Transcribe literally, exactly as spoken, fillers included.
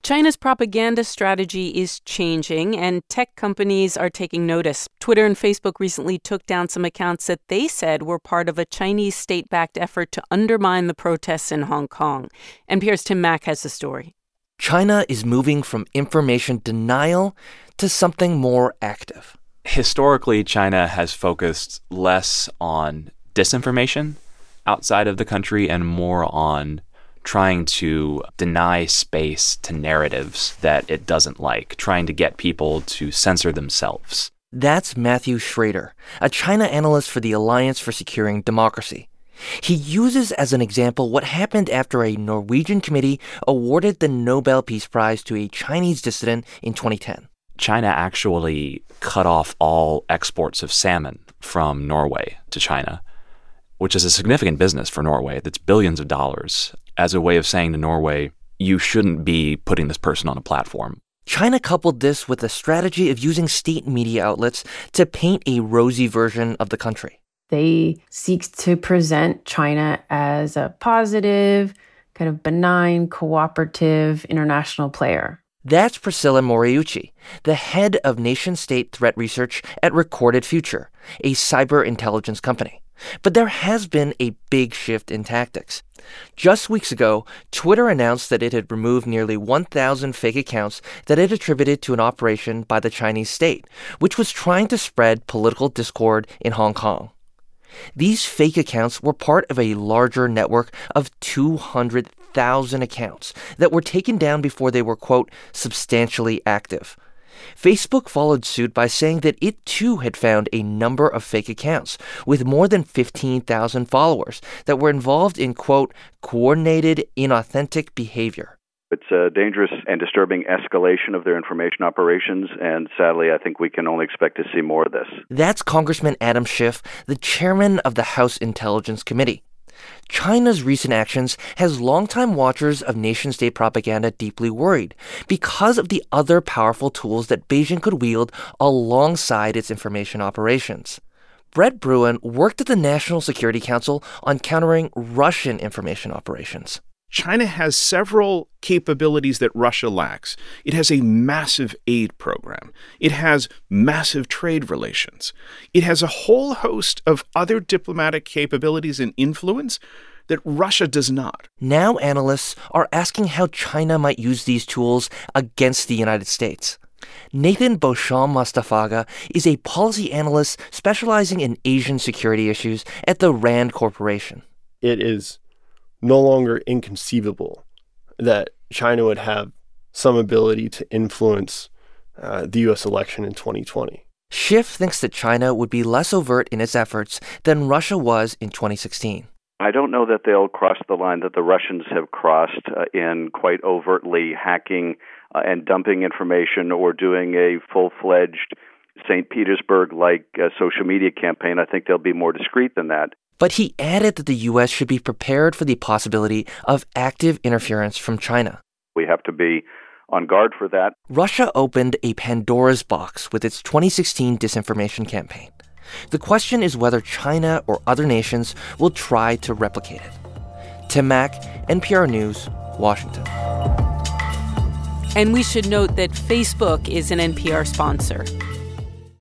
China's propaganda strategy is changing, and tech companies are taking notice. Twitter and Facebook recently took down some accounts that they said were part of a Chinese state-backed effort to undermine the protests in Hong Kong. N P R's Tim Mak has the story. China is moving from information denial to something more active. Historically, China has focused less on disinformation outside of the country and more on trying to deny space to narratives that it doesn't like, trying to get people to censor themselves. That's Matthew Schrader, a China analyst for the Alliance for Securing Democracy. He uses as an example what happened after a Norwegian committee awarded the Nobel Peace Prize to a Chinese dissident in twenty ten. China actually cut off all exports of salmon from Norway to China, which is a significant business for Norway. That's billions of dollars, as a way of saying to Norway, you shouldn't be putting this person on a platform. China coupled this with a strategy of using state media outlets to paint a rosy version of the country. They seek to present China as a positive, kind of benign, cooperative international player. That's Priscilla Moriuchi, the head of nation-state threat research at Recorded Future, a cyber intelligence company. But there has been a big shift in tactics. Just weeks ago, Twitter announced that it had removed nearly one thousand fake accounts that it attributed to an operation by the Chinese state, which was trying to spread political discord in Hong Kong. These fake accounts were part of a larger network of two hundred thousand accounts that were taken down before they were, quote, substantially active. Facebook followed suit by saying that it too had found a number of fake accounts with more than fifteen thousand followers that were involved in, quote, coordinated, inauthentic behavior. It's a dangerous and disturbing escalation of their information operations, and sadly, I think we can only expect to see more of this. That's Congressman Adam Schiff, the chairman of the House Intelligence Committee. China's recent actions has longtime watchers of nation-state propaganda deeply worried because of the other powerful tools that Beijing could wield alongside its information operations. Brett Bruen worked at the National Security Council on countering Russian information operations. China has several capabilities that Russia lacks. It has a massive aid program. It has massive trade relations. It has a whole host of other diplomatic capabilities and influence that Russia does not. Now analysts are asking how China might use these tools against the United States. Nathan Beauchamp Mostafaga is a policy analyst specializing in Asian security issues at the RAND Corporation. It is no longer inconceivable that China would have some ability to influence uh, the U S election in twenty twenty. Schiff thinks that China would be less overt in its efforts than Russia was in twenty sixteen. I don't know that they'll cross the line that the Russians have crossed uh, in quite overtly hacking uh, and dumping information or doing a full-fledged Saint Petersburg-like uh, social media campaign. I think they'll be more discreet than that. But he added that the U S should be prepared for the possibility of active interference from China. We have to be on guard for that. Russia opened a Pandora's box with its twenty sixteen disinformation campaign. The question is whether China or other nations will try to replicate it. Tim Mak, N P R News, Washington. And we should note that Facebook is an N P R sponsor.